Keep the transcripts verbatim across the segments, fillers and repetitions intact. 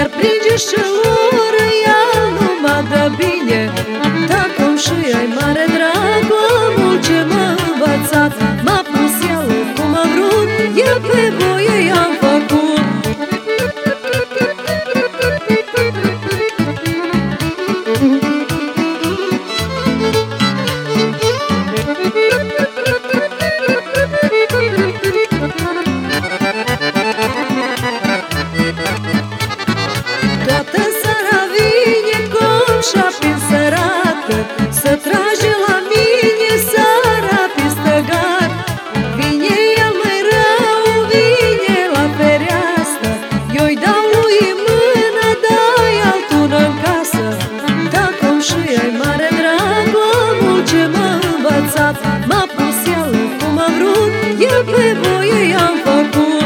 Iar prin geșelor ea nu mă dă bine. Dacă și ai mare drag, omul ce m-a învățat, m-a pus el cum a vrut, eu pe voie i-am făcut. Toată seara vine coșa prin sărată, să trage la mine seara pe stăgar. Vine el mai rău, vine la fereastră, eu-i dau lui mână, dai altună în casă. Dacă-mi și ai mare drag, omul ce m-a învățat, m-a pus el cum a vrut, eu pe voie i-am făcut.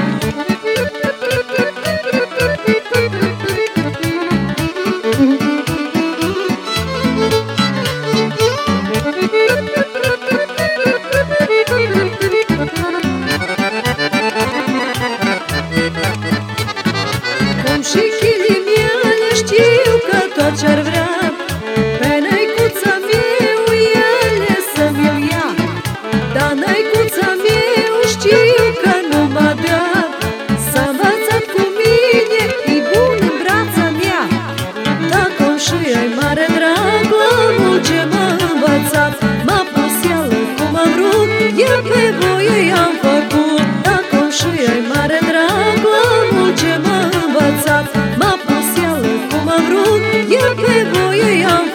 Cum și chilimele știu că tot ce-ar vrea, pe năicuța meu ele să-mi-l ia. Dar năicuța meu știu că nu mă dă, s-a învățat cu mine, e bun în brața mea. Dacă-mi și ai mare drag, omul ce m-a învățat, m-a pus el cum a vrut, eu pe voie i-am făcut. Dacă-mi și ai mare drag, omul ce m-a învățat, m-a pus el cum a vrut, eu pe voie i-am